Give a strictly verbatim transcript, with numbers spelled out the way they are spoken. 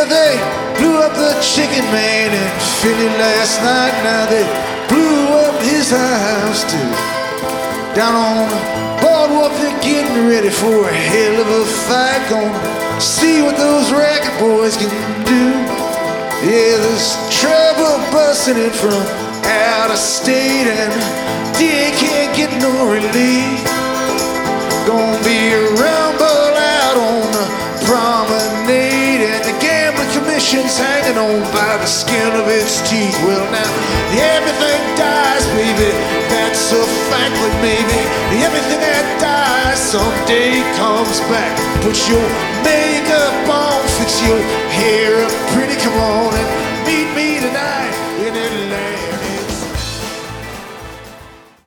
they blew up the chicken man in Philly last night. Now they blew up his house too. Down on the boardwalk, they're getting ready for a hell of a fight. Gonna see what those racket boys can do. Yeah, there's trouble busting in from out of state, and D A can't get no relief. Gonna be a rumble out on the promenade, and the gambling commission's hanging on by the skin of its teeth. Well, now everything dies, baby, that's a fact. But maybe everything that dies someday comes back. Put your makeup on, fix your hair up pretty, come on